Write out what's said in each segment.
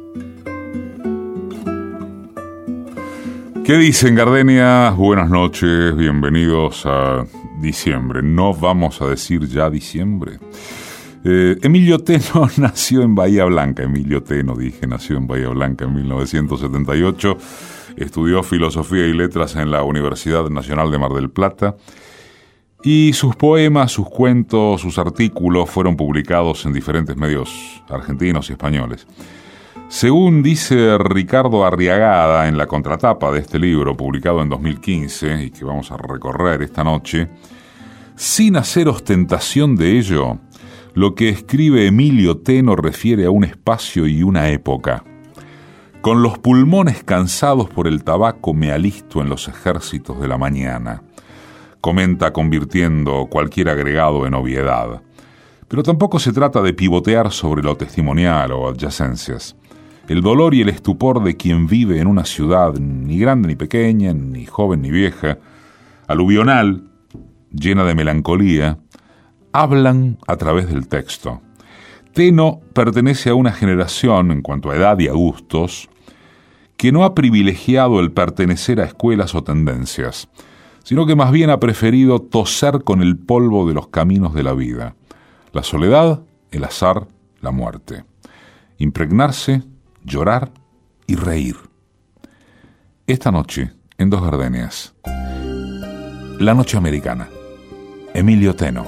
¿Qué dicen, gardenias? Buenas noches, bienvenidos a diciembre. ¿No vamos a decir ya diciembre? Emilio Teno nació en Bahía Blanca. Nació en Bahía Blanca en 1978. Estudió Filosofía y Letras en la Universidad Nacional de Mar del Plata. Y sus poemas, sus cuentos, sus artículos fueron publicados en diferentes medios argentinos y españoles. Según dice Ricardo Arriagada en la contratapa de este libro, publicado en 2015 y que vamos a recorrer esta noche, sin hacer ostentación de ello, lo que escribe Emilio Teno refiere a un espacio y una época. Con los pulmones cansados por el tabaco me alisto en los ejércitos de la mañana. Comenta convirtiendo cualquier agregado en obviedad. Pero tampoco se trata de pivotear sobre lo testimonial o adyacencias. El dolor y el estupor de quien vive en una ciudad ni grande ni pequeña, ni joven ni vieja, aluvional, llena de melancolía, hablan a través del texto. Teno pertenece a una generación, en cuanto a edad y a gustos, que no ha privilegiado el pertenecer a escuelas o tendencias, sino que más bien ha preferido toser con el polvo de los caminos de la vida, la soledad, el azar, la muerte, impregnarse, llorar y reír. Esta noche, en Dos Gardenias, La Noche Americana, Emilio Teno.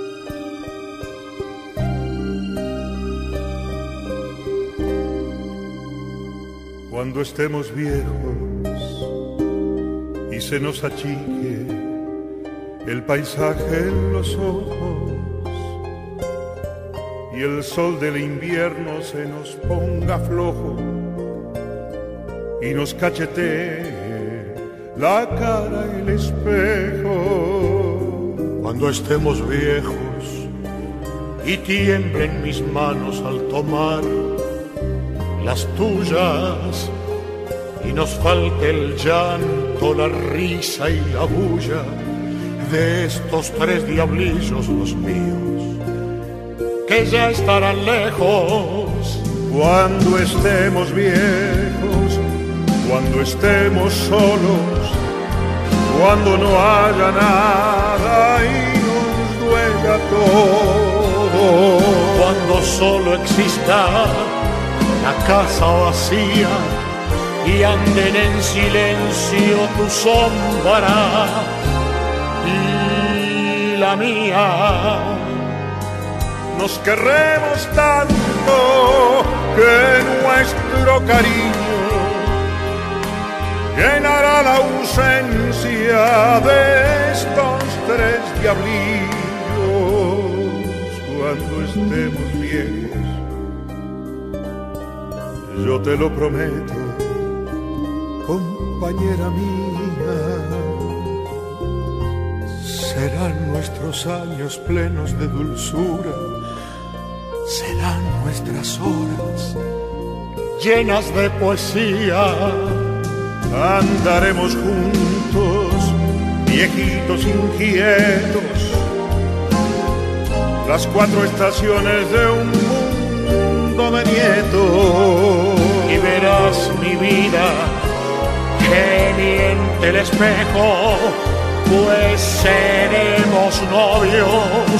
Cuando estemos viejos y se nos achique el paisaje en los ojos y el sol del invierno se nos ponga flojo y nos cachetee la cara el espejo. Cuando estemos viejos y tiemblen mis manos al tomar las tuyas y nos falte el llanto, la risa y la bulla de estos tres diablillos los míos, que ya estarán lejos. Cuando estemos viejos, cuando estemos solos, cuando no haya nada y nos duela todo, cuando solo exista la casa vacía y anden en silencio tu sombra y la mía, nos querremos tanto que nuestro cariño llenará la ausencia de estos tres diablillos. Cuando estemos viejos, yo te lo prometo, compañera mía, serán nuestros años plenos de dulzura, serán nuestras horas llenas de poesía. Andaremos juntos, viejitos inquietos, las cuatro estaciones de un mundo de nietos. Y verás mi vida que miente el espejo, pues seremos novios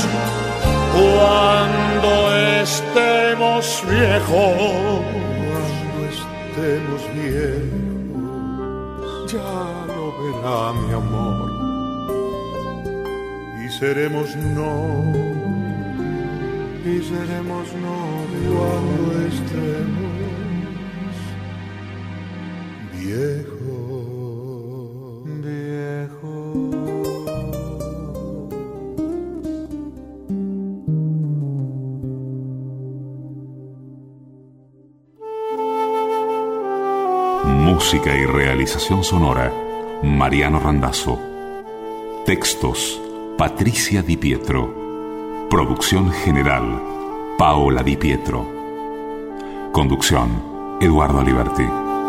cuando estemos viejos. Cuando estemos viejos, ya lo verá mi amor, y seremos novios cuando estemos viejos. Música y realización sonora, Mariano Randazzo. Textos, Patricia Di Pietro. Producción general, Paola Di Pietro. Conducción, Eduardo Aliberti.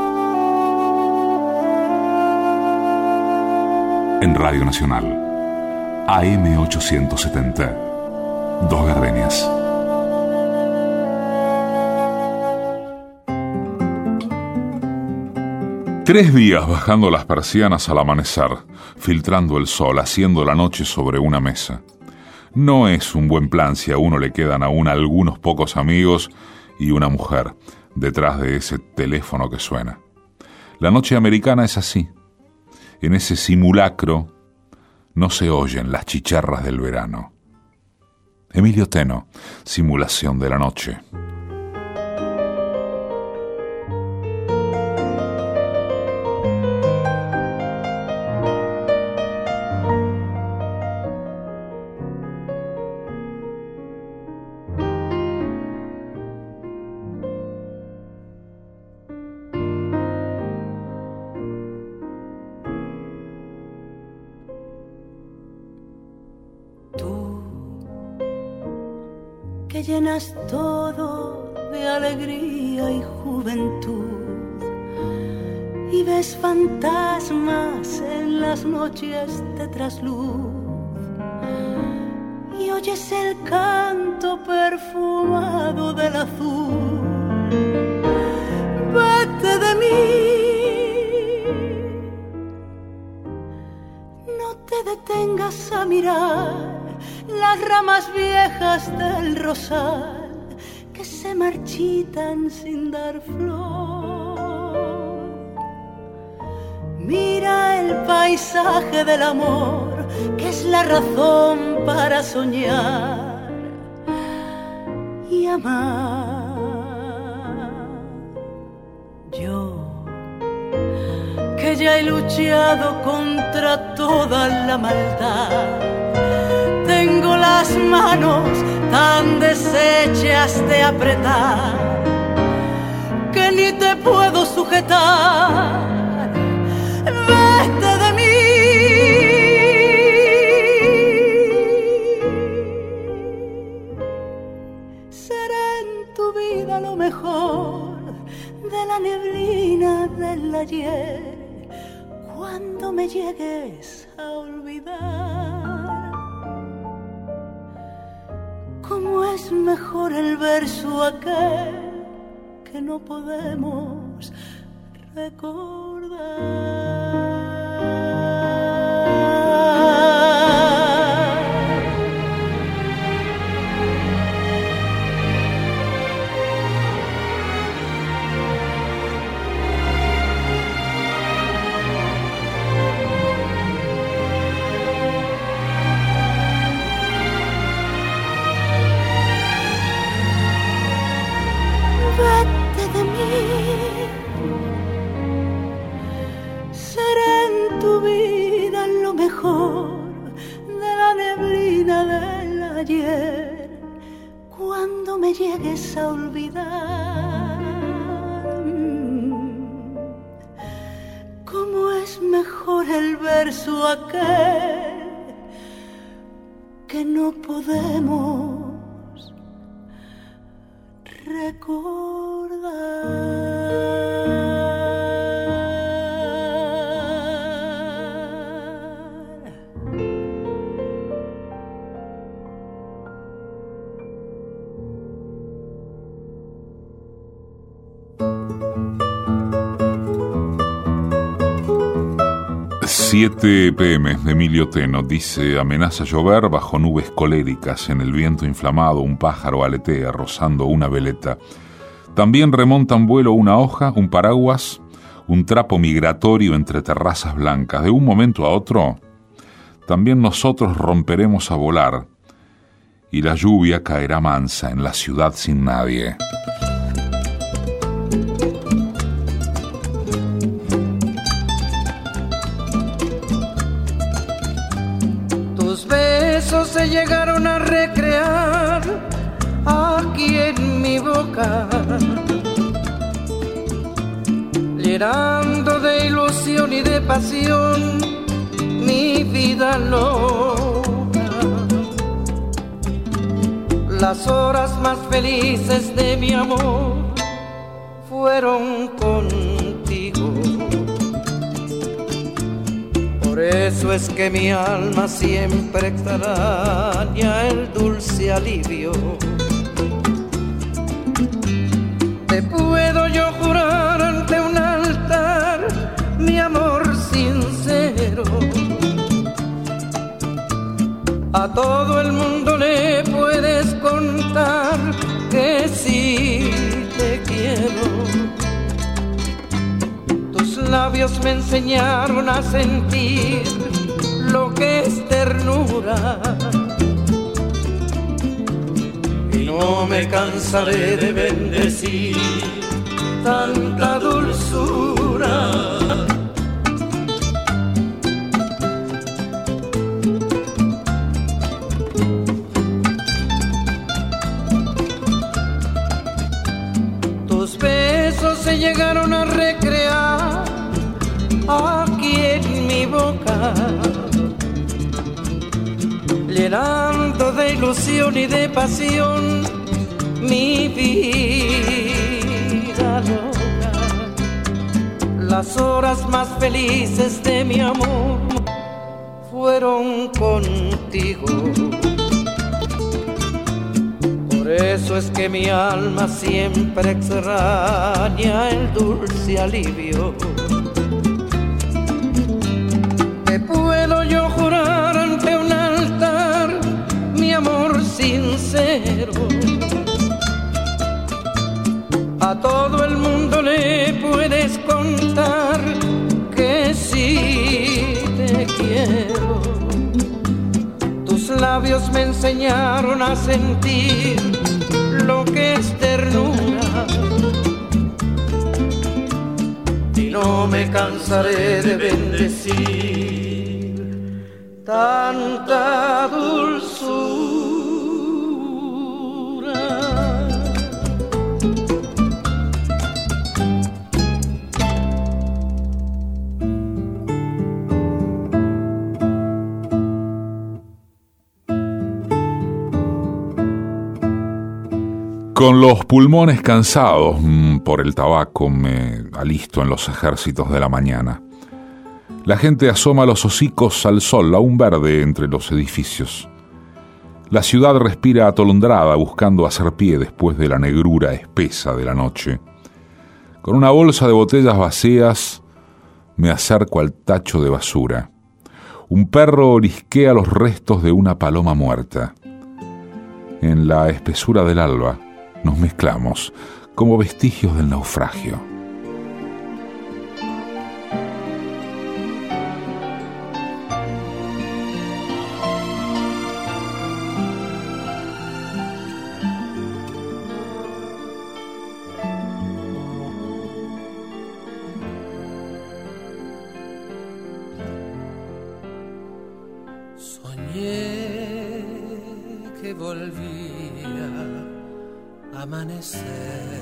En Radio Nacional, AM 870, Dos Gardenias. 3 días bajando las persianas al amanecer, filtrando el sol, haciendo la noche sobre una mesa. No es un buen plan si a uno le quedan aún algunos pocos amigos y una mujer detrás de ese teléfono que suena. La noche americana es así. En ese simulacro no se oyen las chicharras del verano. Emilio Teno, Simulación de la noche. Que llenas todo de alegría y juventud y ves fantasmas en las noches de trasluz y oyes el canto perfumado del azul. Vete de mí, no te detengas a mirar las ramas viejas del rosal que se marchitan sin dar flor. Mira el paisaje del amor, que es la razón para soñar y amar. Yo, que ya he luchado contra toda la maldad, tengo las manos tan deshechas de apretar que ni te puedo sujetar. Vete de mí. Será en tu vida lo mejor de la neblina del ayer cuando me llegues a olvidar. Cómo es mejor el verso aquel que no podemos recordar. Vete de mí. Será en tu vida lo mejor de la neblina del ayer cuando me llegues a olvidar. Cómo es mejor el verso aquel que no podemos recordar. 7 p.m. de Emilio Teno dice: amenaza llover bajo nubes coléricas, en el viento inflamado un pájaro aletea rozando una veleta. También remontan vuelo una hoja, un paraguas, un trapo migratorio entre terrazas blancas. De un momento a otro, también nosotros romperemos a volar y la lluvia caerá mansa en la ciudad sin nadie. Se llegaron a recrear aquí en mi boca, llenando de ilusión y de pasión mi vida loca. Las horas más felices de mi amor fueron contigo. Por eso es que mi alma siempre extraña el dulce alivio. Te puedo yo jurar ante un altar A todo el mundo le puedes contar que sí te quiero. Tus labios me enseñaron a sentir lo que es ternura. Y no me cansaré de bendecir tanta dulzura. Se llegaron a recrear aquí en mi boca, llenando de ilusión y de pasión mi vida loca. Las horas más felices de mi amor fueron contigo. Por eso es que mi alma siempre extraña el dulce alivio. Te puedo yo jurar ante un altar mi amor sincero. A todo el mundo le puedes contar que sí te quiero. Tus labios me enseñaron a sentir lo que es ternura. Y no me cansaré de bendecir tanta dulzura. Con los pulmones cansados por el tabaco me alisto en los ejércitos de la mañana. La gente asoma los hocicos al sol, aún verde entre los edificios. La ciudad respira atolondrada buscando hacer pie después de la negrura espesa de la noche. Con una bolsa de botellas vacías me acerco al tacho de basura. Un perro orisquea los restos de una paloma muerta. En la espesura del alba nos mezclamos como vestigios del naufragio. Soñé que volvía amanecer.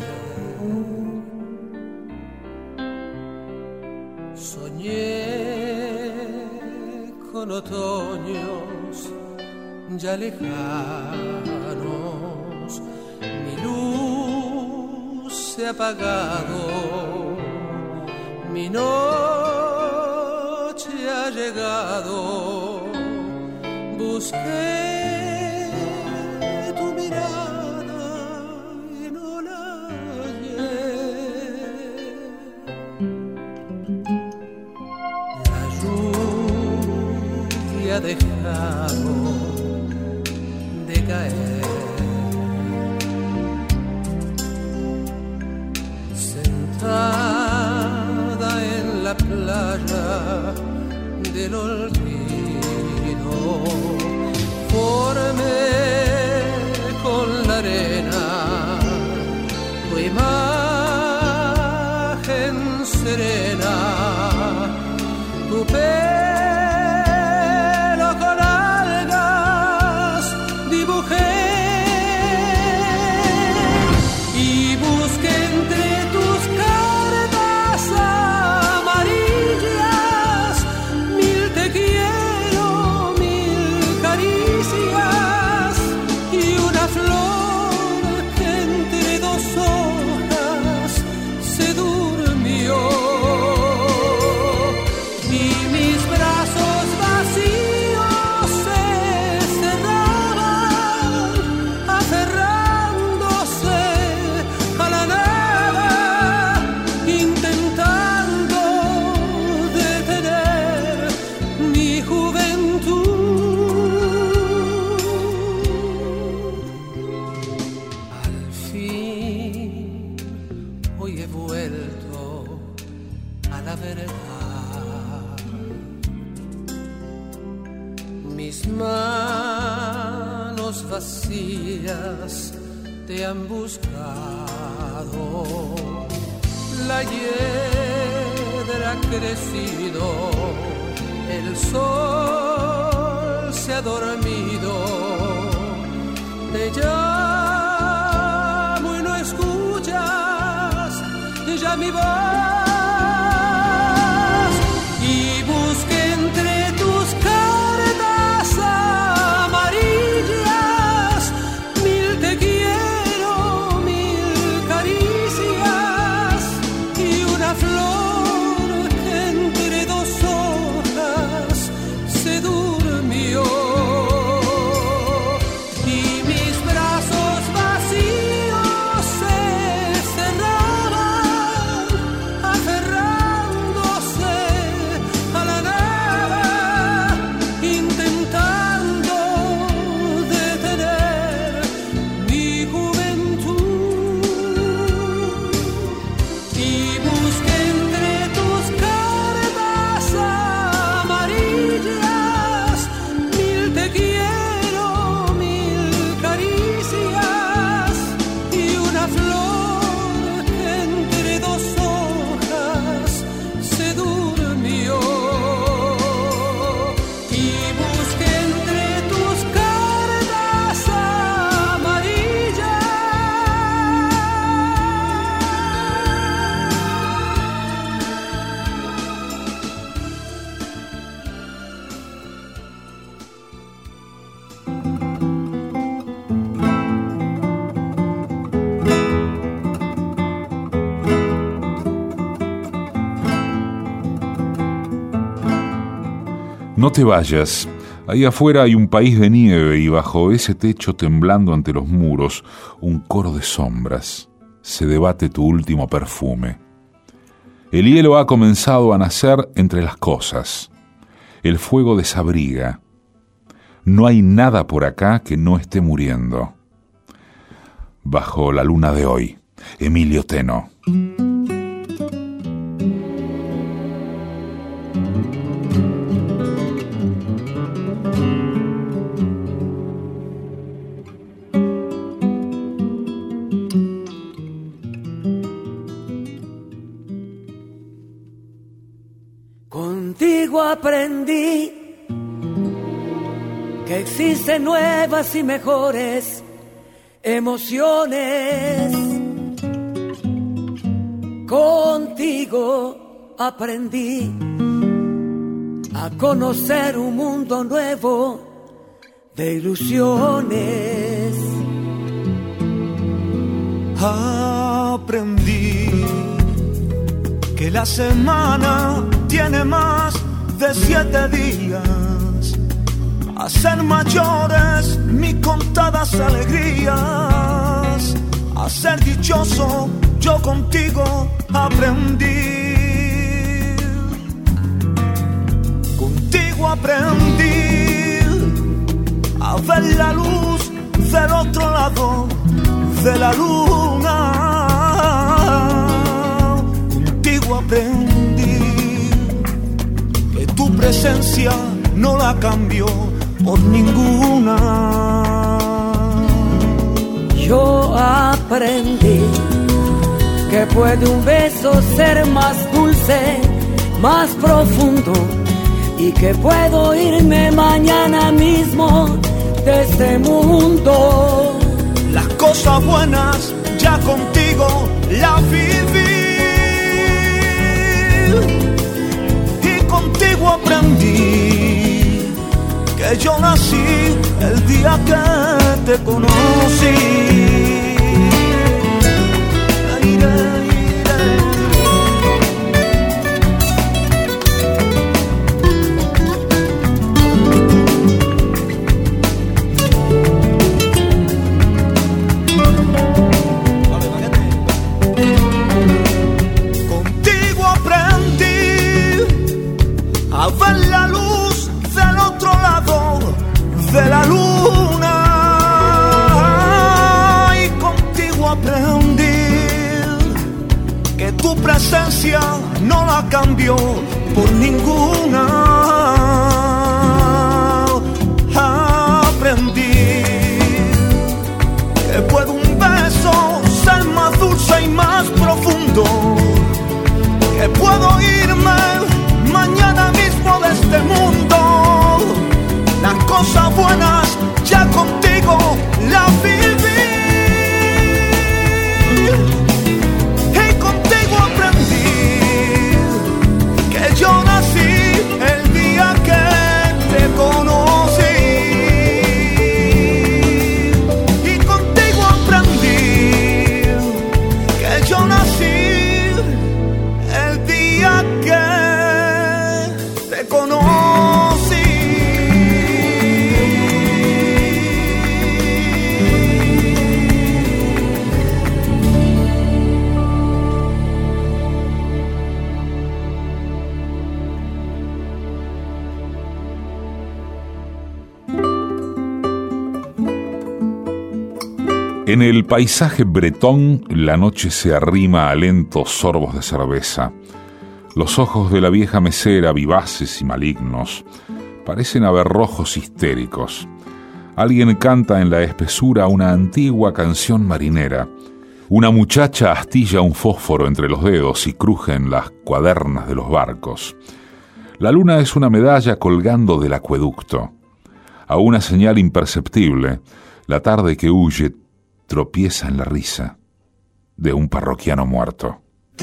Soñé con otoños ya lejanos. Mi luz se ha apagado, mi noche ha llegado. Busqué tu mirada y no la hallé. La lluvia ha dejado de caer. Sentada en la playa del olvido, formé con la arena tu imagen serena, tu pelo con algas dibujé y busqué entre tus cartas amarillas mil te quiero, mil caricias y una flor que entre dos hojas se durmió. Y mis hoy he vuelto a la verdad. Mis manos vacías te han buscado, la hiedra ha crecido, el sol se ha dormido, te llamo y no escuchas ya mi voz, y busqué entre tus cartas amarillas mil te quiero, mil caricias y una flor que entre dos hojas se durmió. No te vayas, ahí afuera hay un país de nieve y bajo ese techo temblando ante los muros, un coro de sombras, se debate tu último perfume. El hielo ha comenzado a nacer entre las cosas, el fuego desabriga, no hay nada por acá que no esté muriendo. Bajo la luna de hoy, Emilio Teno. Contigo aprendí que existen nuevas y mejores emociones. Contigo aprendí a conocer un mundo nuevo de ilusiones. Aprendí que la semana tiene más de 7 días, a ser mayores mis contadas alegrías, a ser dichoso yo contigo aprendí. Contigo aprendí a ver la luz del otro lado de la luna. Contigo aprendí que tu presencia no la cambió por ninguna. Yo aprendí que puede un beso ser más dulce, más profundo, y que puedo irme mañana mismo de este mundo. Las cosas buenas ya contigo las viví, y contigo aprendí que yo nací el día que te conocí. Ver la luz del otro lado de la luna, y Tu presencia no la cambio por ninguna. Aprendí que puede un beso ser más dulce y más profundo, que puedo irme mañana mismo de este mundo. Las cosas buenas ya contigo las viví, y contigo aprendí que yo nací el día que te conocí, y contigo aprendí que yo nací el día que te conocí. En el paisaje bretón, la noche se arrima a lentos sorbos de cerveza. Los ojos de la vieja mesera, vivaces y malignos, parecen haber rojos histéricos. Alguien canta en la espesura una antigua canción marinera. Una muchacha astilla un fósforo entre los dedos y cruje en las cuadernas de los barcos. La luna es una medalla colgando del acueducto. A una señal imperceptible, la tarde que huye tropieza en la risa de un parroquiano muerto.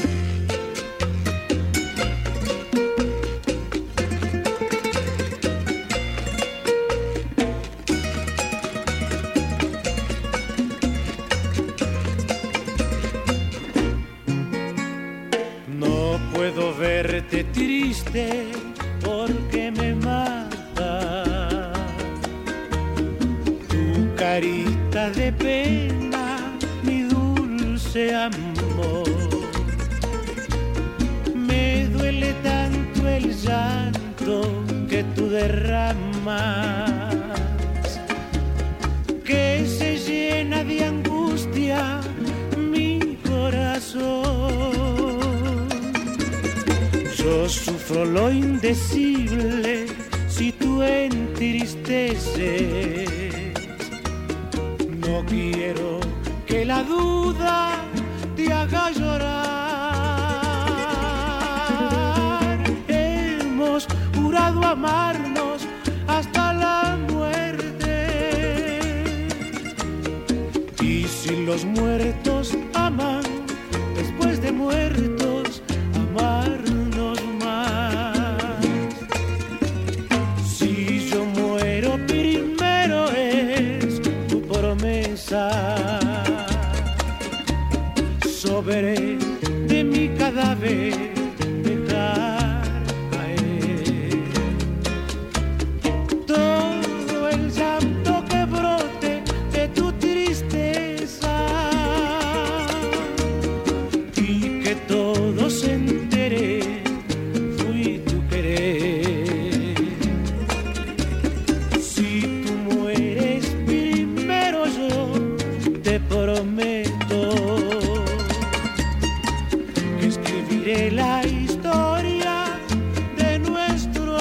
No puedo verte triste porque me mata tu carita de pena, mi dulce amor. Me duele tanto el llanto que tú derramas, que se llena de angustia mi corazón. Yo sufro lo indecible si tú entristeces. No quiero que la duda te haga llorar. Hemos jurado amarnos hasta la muerte. Y si los muertos aman, después de muertos, amarnos más. Si yo muero primero es tu promesa. Sobre de mi cadáver dejar caer todo el llanto que brote de tu tristeza, y que todo se entere fui tu querer. Si tú mueres primero yo te prometo que escribiré la historia de nuestro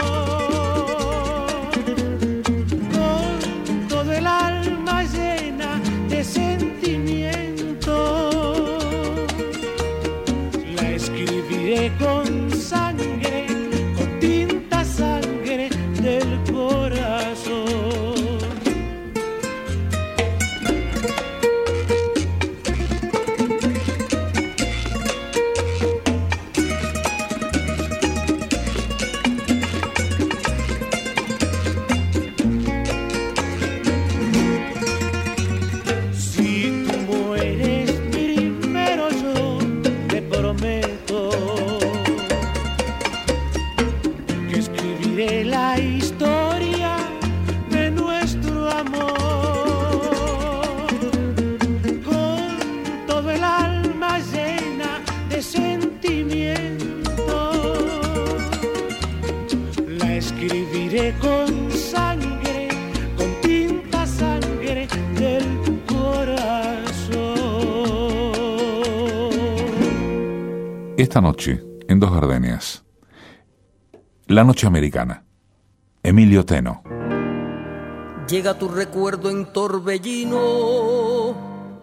amor con todo el alma llena de sentimiento. La escribiré con sangre, con tinta sangre del corazón. Si tú mueres primero yo te prometo que escribiré la historia de nuestro amor con todo el alma llena de sentimiento. La escribiré con sangre, con tinta sangre del corazón. Esta noche, en Dos Gardenias, La Noche Americana, Emilio Teno. Llega tu recuerdo en torbellino,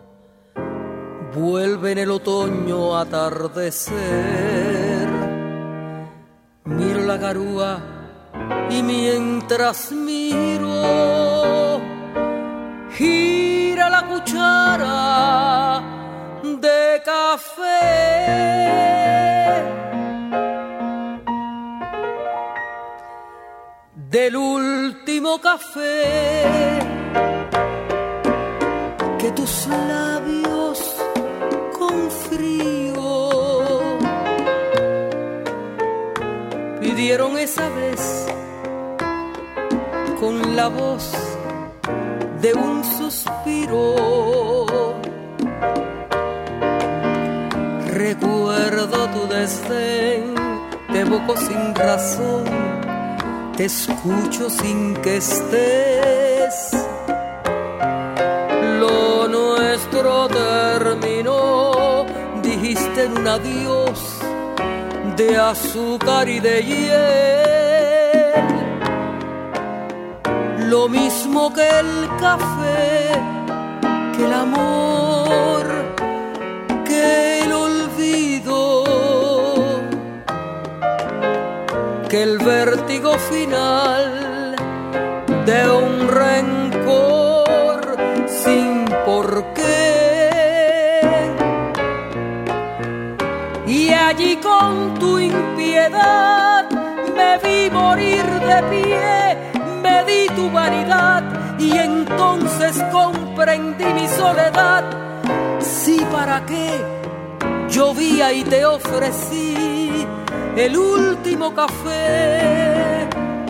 vuelve en el otoño a atardecer. Miro la garúa y mientras miro, gira la cuchara de café del último café que tus labios con frío pidieron esa vez con la voz de un suspiro. Recuerdo tu desdén, te evoco sin razón, te escucho sin que estés. Lo nuestro terminó, dijiste en un adiós de azúcar y de hiel. Lo mismo que el café, que el amor, que el olvido, que el vértigo final de un rencor sin porqué. Y allí con tu impiedad me vi morir de pie, me di tu vanidad y entonces comprendí mi soledad. Sí, ¿para qué? Llovía y te ofrecí el último café.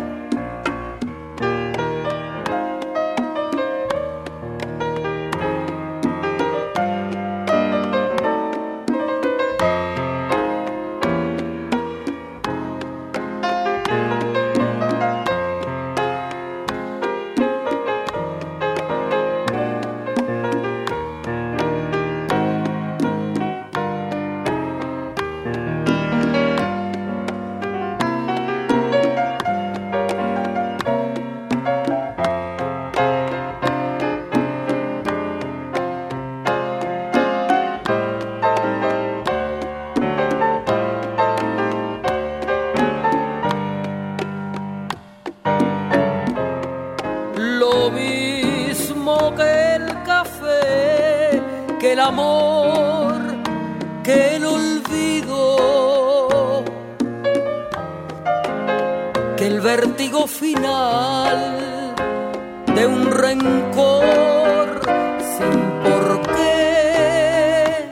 Final de un rencor sin porqué.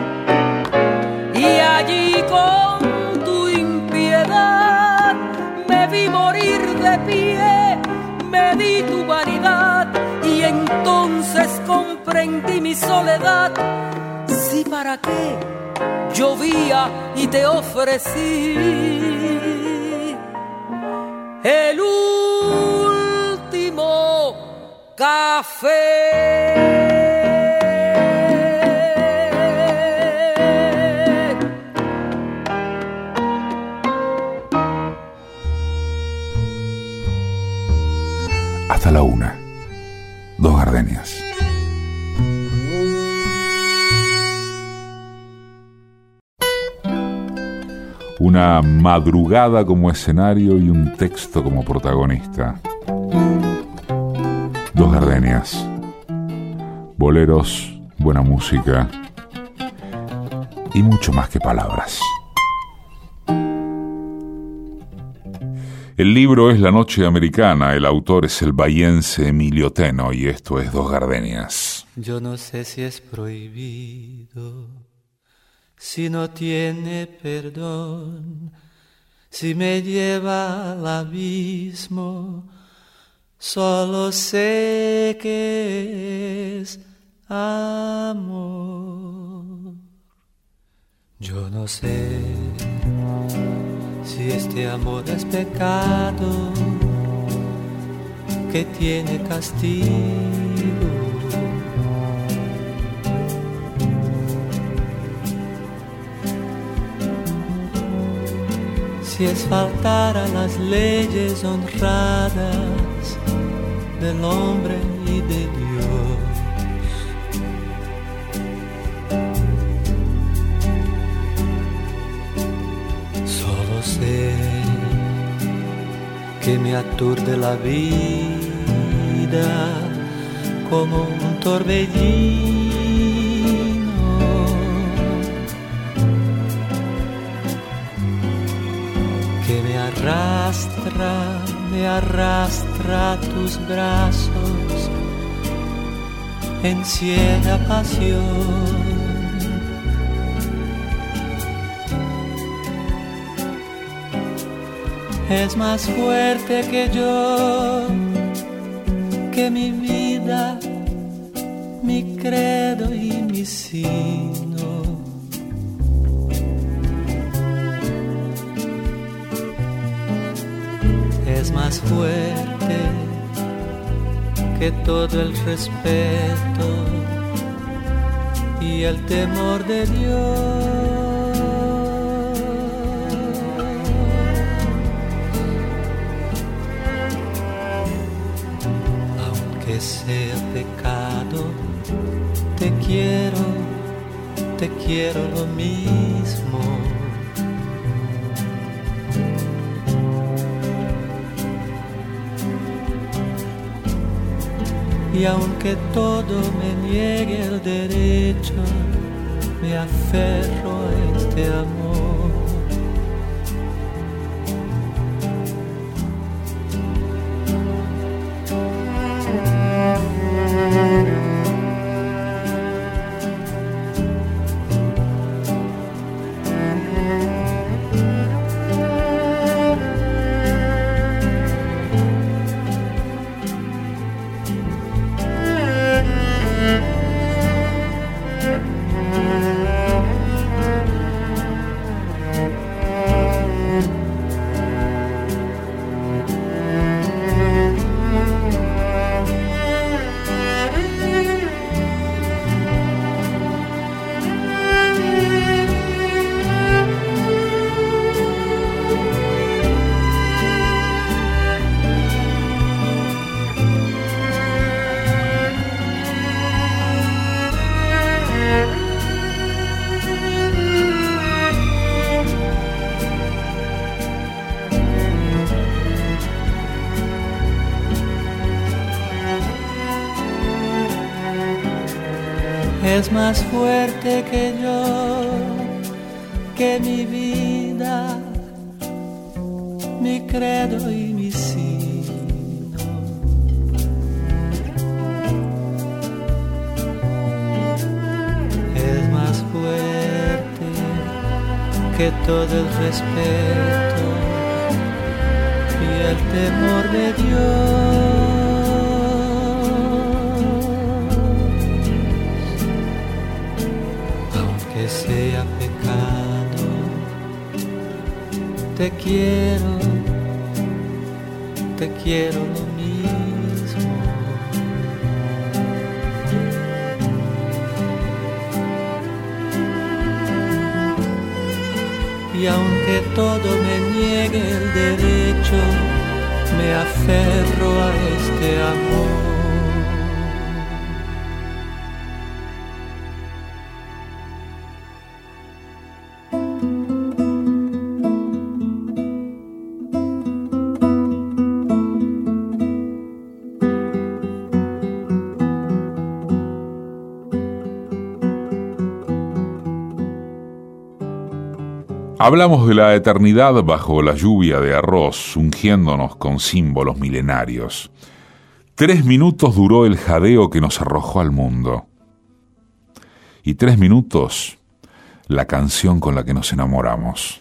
Y allí con tu impiedad me vi morir de pie, me di tu vanidad y entonces comprendí mi soledad. Sí, ¿para qué? Llovía y te ofrecí el último café. Hasta la 1, Dos Gardenias. Una madrugada como escenario y un texto como protagonista. Dos Gardenias. Boleros, buena música y mucho más que palabras. El libro es La Noche Americana, el autor es el bahiense Emilio Teno y esto es Dos Gardenias. Yo no sé si es prohibido, si no tiene perdón, si me lleva al abismo, solo sé que es amor. Yo no sé si este amor es pecado que tiene castigo. si es faltar a las leyes honradas del hombre y de Dios. Solo sé que me aturde la vida como un torbellino, que me arrastra a tus brazos en ciega pasión. Es más fuerte que yo, que mi vida, mi credo y mi sino. Es más fuerte que todo el respeto y el temor de Dios. Sea pecado, te quiero lo mismo. Y aunque todo me niegue el derecho, me aferro a este amor. Es más fuerte que yo, que mi vida, mi credo y mi sino. Es más fuerte que todo el respeto y el temor de Dios. Sea pecado, te quiero lo mismo. Y aunque todo me niegue el derecho, me aferro a este amor. Hablamos de la eternidad bajo la lluvia de arroz, ungiéndonos con símbolos milenarios. 3 minutos duró el jadeo que nos arrojó al mundo. Y 3 minutos, la canción con la que nos enamoramos.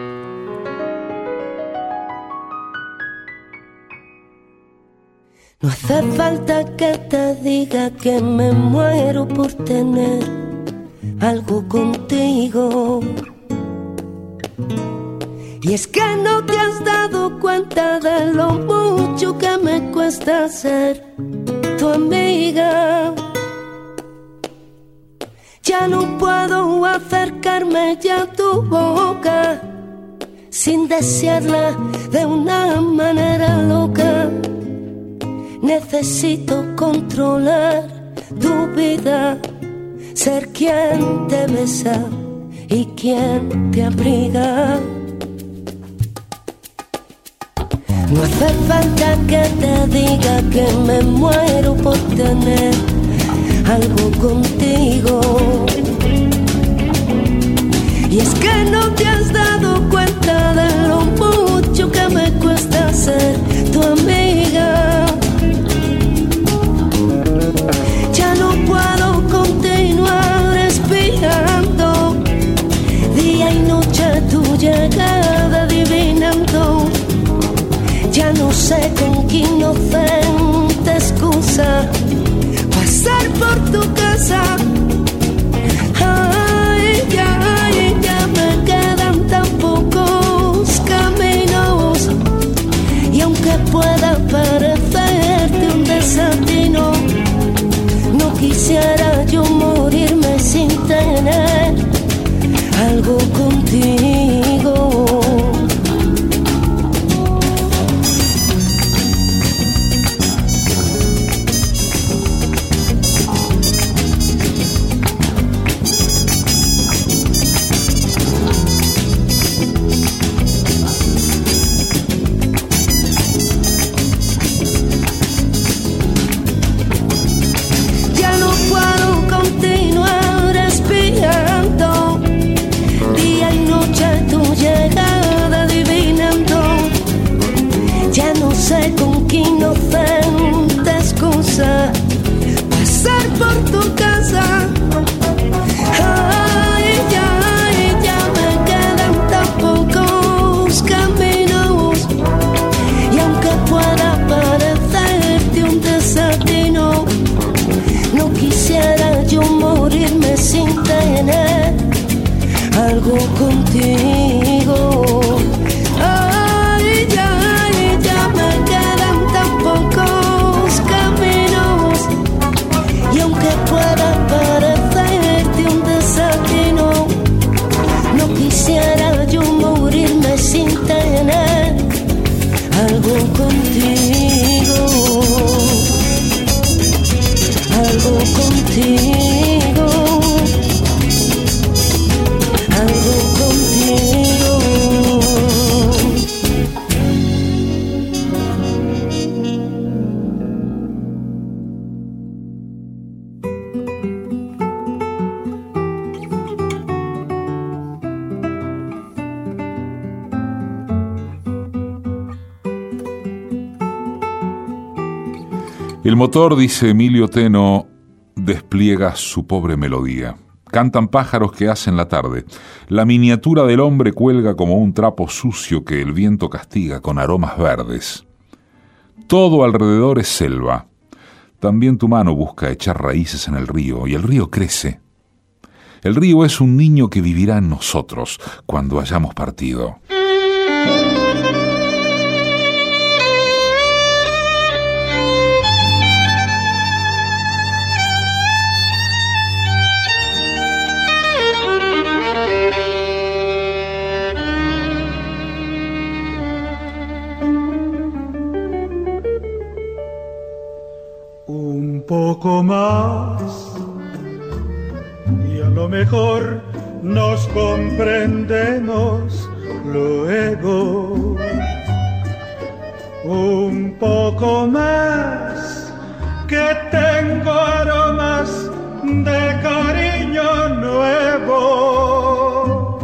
No hace falta que te diga que me muero por tener algo contigo. Y es que no te has dado cuenta de lo mucho que me cuesta ser tu amiga. Ya no puedo acercarme ya a tu boca sin desearla de una manera loca. Necesito controlar tu vida, ser quien te besa y quien te abriga. No hace falta que te diga que me muero por tener algo contigo. Y es que no te has dado cuenta de lo mucho que me cuesta ser tu amiga. Ya no puedo continuar espiando día y noche tu llegada adivinando. Ya no sé con qué inocente excusa pasar por tu casa. Ay, ya me quedan tan pocos caminos. Y aunque pueda parecerte un desatino, no quisiera yo morirme sin tener algo contigo. Pasar por tu casa. Ay, ya me quedan tan pocos caminos. Y aunque pueda parecerte un desatino, no quisiera yo morirme sin tener algo contigo. Ay, ya me quedan tan pocos caminos. Y aunque pueda parecerte un desatino, no quisiera yo morirme sin tener algo contigo. Algo contigo. Algo contigo. El motor, dice Emilio Teno, despliega su pobre melodía. Cantan pájaros que hacen la tarde. La miniatura del hombre cuelga como un trapo sucio que el viento castiga con aromas verdes. Todo alrededor es selva. También tu mano busca echar raíces en el río, y el río crece. El río es un niño que vivirá en nosotros cuando hayamos partido. Un poco más y a lo mejor nos comprendemos luego. Un poco más que tengo aromas de cariño nuevo.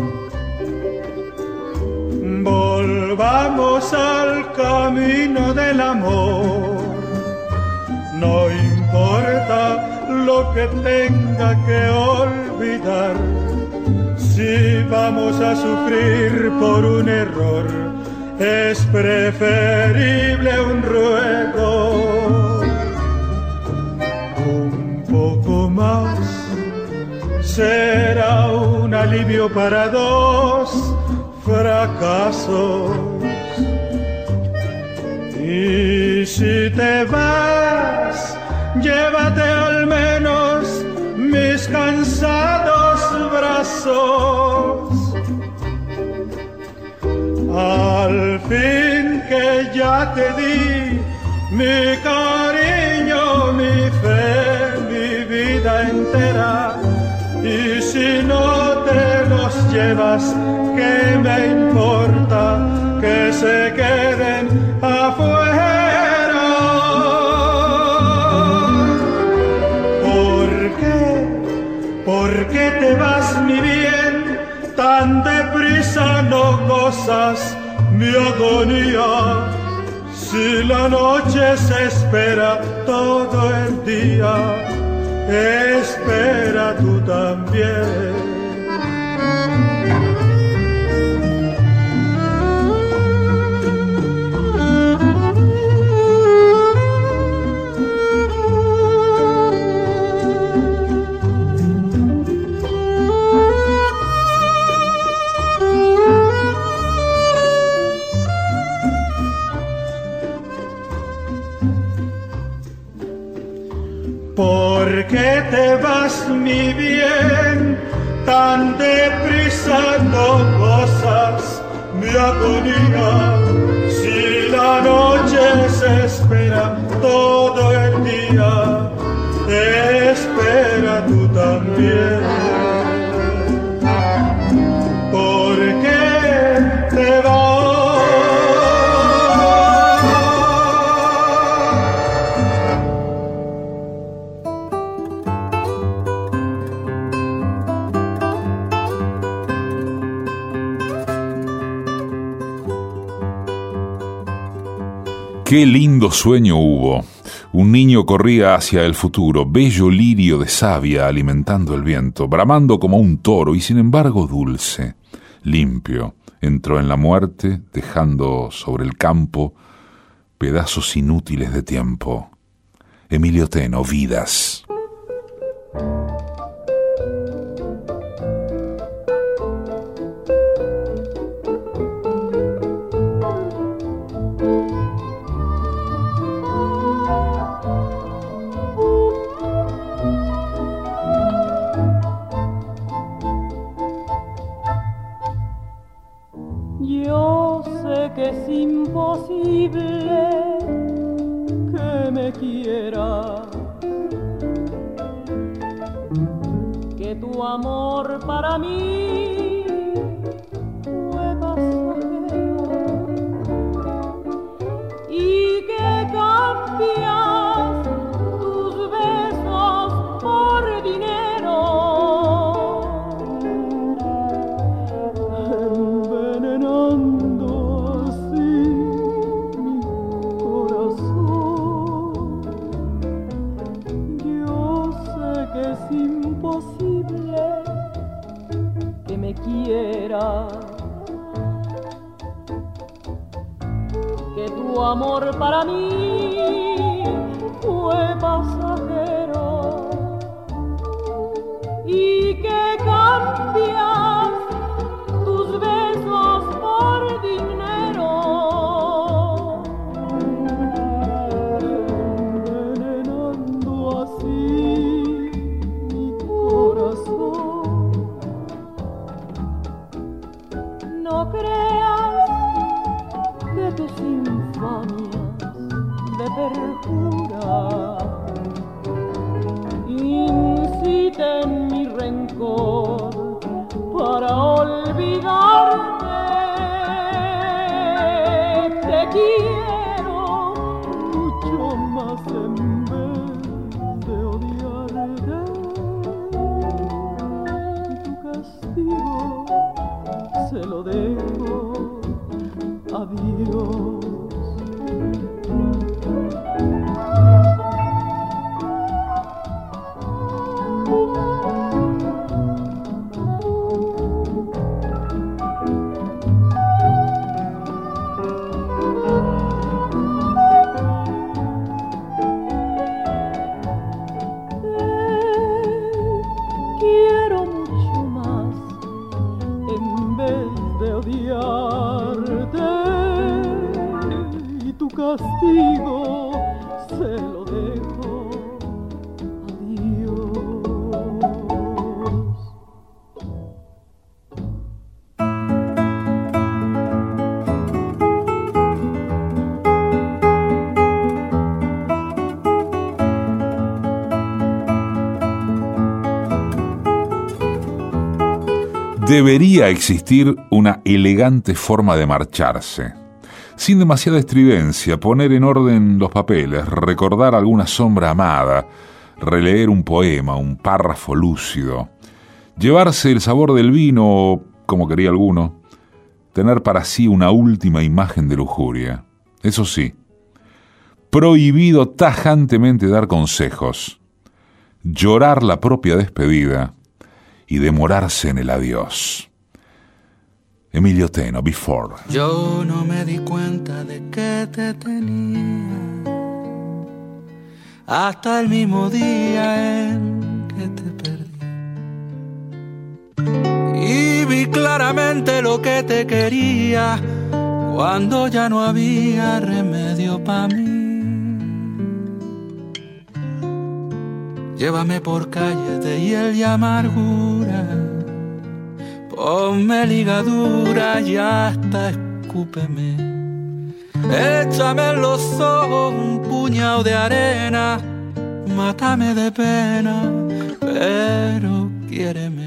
Volvamos al camino del amor. No importa lo que tenga que olvidar, si vamos a sufrir por un error, es preferible un ruego. Un poco más será un alivio para dos fracasos. Y si te vas, llévate al menos mis cansados brazos. te di mi cariño, mi fe, mi vida entera. Y si no te los llevas, ¿qué me importa que se queden afuera? ¿Por qué te vas, mi bien? Tan deprisa no gozas mi agonía. Si la noche se espera todo el día, espera tú también. ¿Por qué te vas, mi bien? Tan deprisa no gozas mi agonía. Si la noche se espera todo el día, espera tú también. ¿Por qué te vas? Qué lindo sueño hubo. Un niño corría hacia el futuro, bello lirio de savia alimentando el viento, bramando como un toro y sin embargo dulce, limpio. Entró en la muerte, dejando sobre el campo pedazos inútiles de tiempo. Emilio Teno, Vidas. Debería existir una elegante forma de marcharse, sin demasiada estridencia, poner en orden los papeles, recordar alguna sombra amada, releer un poema, un párrafo lúcido, llevarse el sabor del vino, como quería alguno, tener para sí una última imagen de lujuria. Eso sí, prohibido tajantemente dar consejos, llorar la propia despedida y demorarse en el adiós. Emilio Teno, Before. Yo no me di cuenta de que te tenía hasta el mismo día en que te perdí. Y vi claramente lo que te quería cuando ya no había remedio para mí. Llévame por calles de hiel y amargura, ponme ligadura y hasta escúpeme. Échame en los ojos un puñado de arena, mátame de pena, pero quiéreme.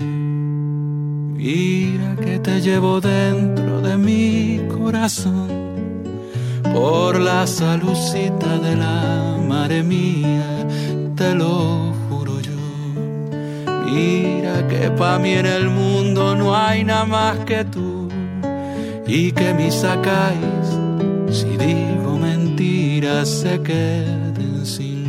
Mira que te llevo dentro de mi corazón, por la salucita de la madre mía, te lo juro yo. Mira que pa' mí en el mundo no hay nada más que tú, y que me sacáis si digo mentiras se queden sin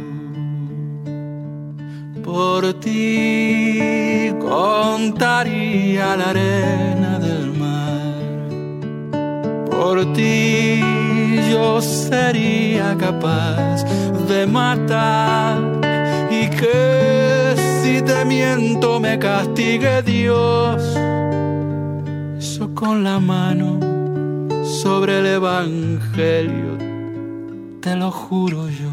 luz. Por ti contaría la arena del mar, por ti yo sería capaz de matar, y que si te miento me castigue Dios. Eso con la mano sobre el evangelio, te lo juro yo.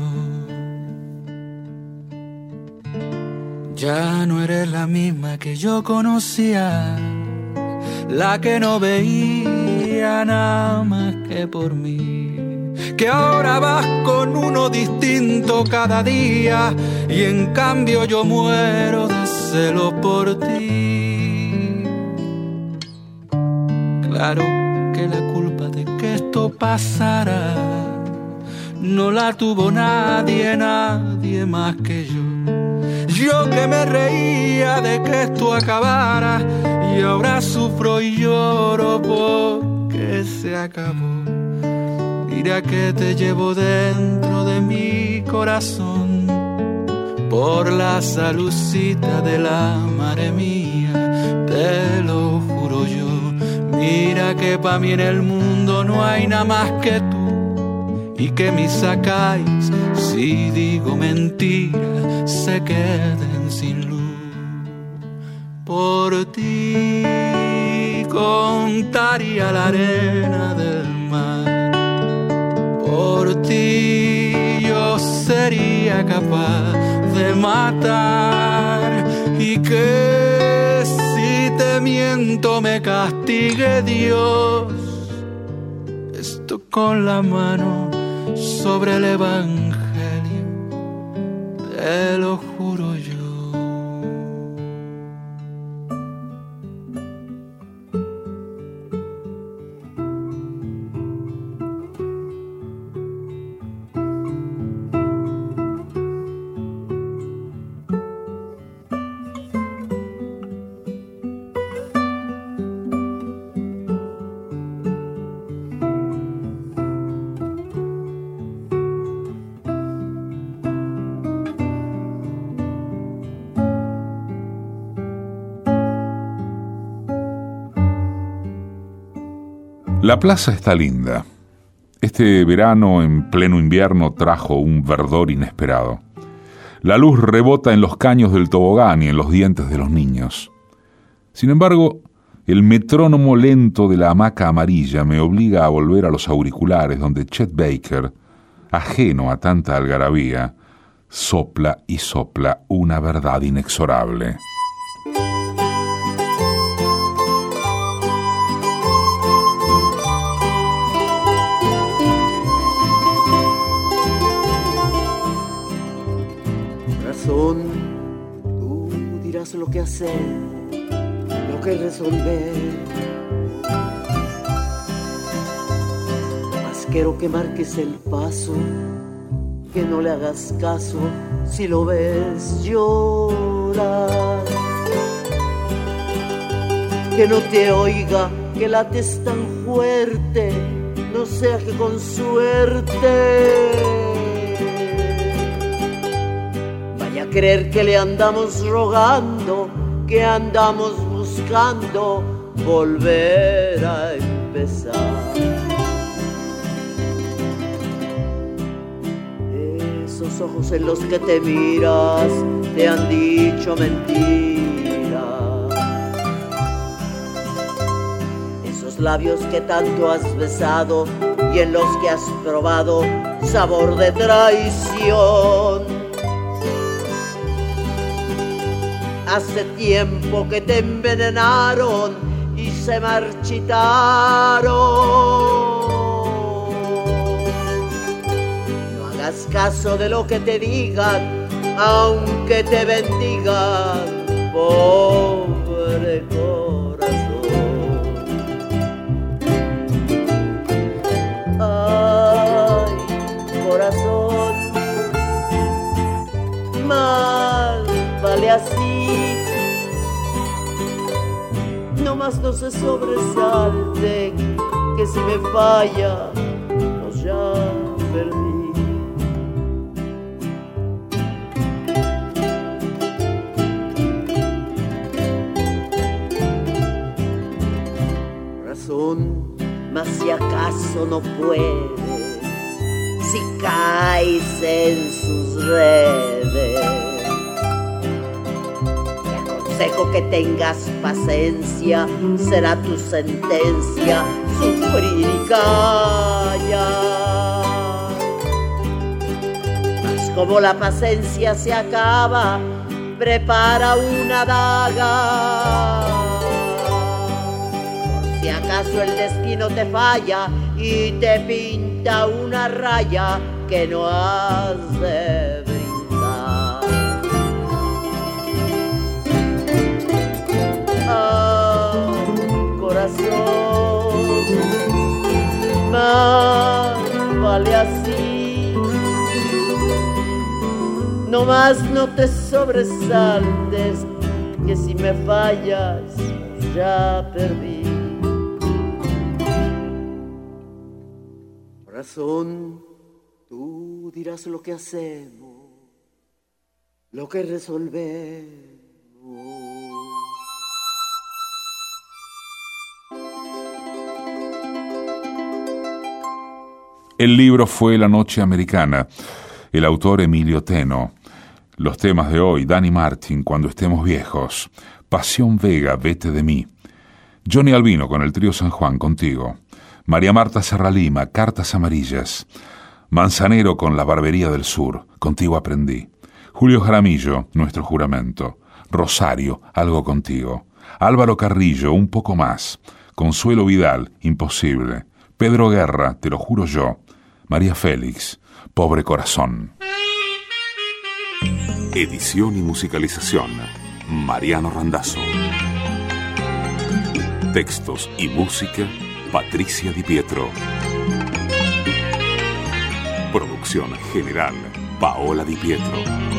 Ya no eres la misma que yo conocía, la que no veía nada más que por mí, que ahora vas con uno distinto cada día, y en cambio yo muero de celo por ti. Claro que la culpa de que esto pasara no la tuvo nadie, nadie más que yo. Yo que me reía de que esto acabara, y ahora sufro y lloro porque se acabó. Mira que te llevo dentro de mi corazón, por la salucita de la madre mía, te lo juro yo. Mira que pa' mí en el mundo no hay nada más que tú, y que me sacáis si digo mentiras se queden sin luz. Por ti contaría la arena del mar, por ti yo sería capaz de matar, y que si te miento me castigue Dios. Esto con la mano sobre el evangelio, te lo juro yo. La plaza está linda. Este verano en pleno invierno trajo un verdor inesperado. La luz rebota en los caños del tobogán y en los dientes de los niños. Sin embargo, el metrónomo lento de la hamaca amarilla me obliga a volver a los auriculares donde Chet Baker, ajeno a tanta algarabía, sopla y sopla una verdad inexorable. Tú dirás lo que hacer, lo que resolver. Más quiero que marques el paso, que no le hagas caso si lo ves llorar. Que no te oiga, que lates tan fuerte, no sea que con suerte vaya a creer que le andamos rogando, que andamos buscando volver a empezar. Esos ojos en los que te miras te han dicho mentiras. Esos labios que tanto has besado y en los que has probado sabor de traición. Hace tiempo que te envenenaron y se marchitaron. No hagas caso de lo que te digan, aunque te bendigan, pobre corazón. Ay, corazón, más vale así. No más no se sobresalte, que si me falla, pues ya perdí. Corazón, mas si acaso no puedes, si caes en sus redes, que tengas paciencia, será tu sentencia, sufrir y callar. Mas como la paciencia se acaba, prepara una daga. Por si acaso el destino te falla y te pinta una raya que no has de brincar. Corazón, más vale así. No más no te sobresaltes, que si me fallas ya perdí. Corazón, tú dirás lo que hacemos, lo que resolvemos. El libro fue La Noche Americana, el autor Emilio Teno. Los temas de hoy, Dani Martin, Cuando estemos viejos, Pasión Vega, Vete de mí, Johnny Albino con el Trío San Juan, Contigo, María Marta Serralima, Cartas Amarillas, Manzanero con La Barbería del Sur, Contigo aprendí, Julio Jaramillo, Nuestro Juramento, Rosario, Algo contigo, Álvaro Carrillo, Un poco más, Consuelo Vidal, Imposible, Pedro Guerra, Te lo juro yo, María Félix, Pobre corazón. Edición y musicalización, Mariano Randazzo. Textos y música, Patricia Di Pietro. Producción general, Paola Di Pietro.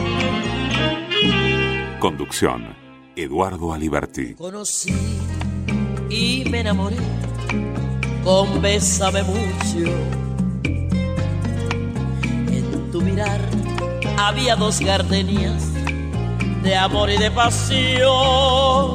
Conducción, Eduardo Aliberti. Conocí y me enamoré con Bésame mucho. En tu mirar había dos gardenias de amor y de pasión.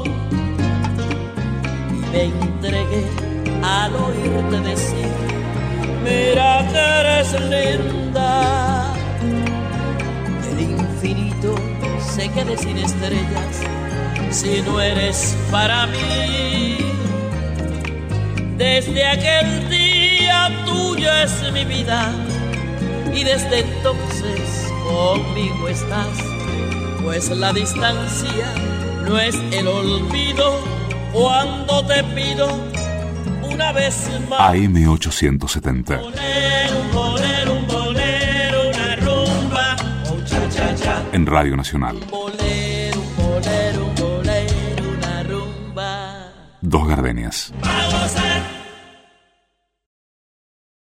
Y me entregué al oírte decir: mira que eres linda. El infinito se quede sin estrellas si no eres para mí. Desde aquel día tuya es mi vida y desde entonces conmigo estás, pues la distancia no es el olvido cuando te pido una vez más. AM870. Un bolero, una rumba, oh, cha, cha, cha. En Radio Nacional. Un bolero, una rumba. Dos gardenias. Pa' gozar.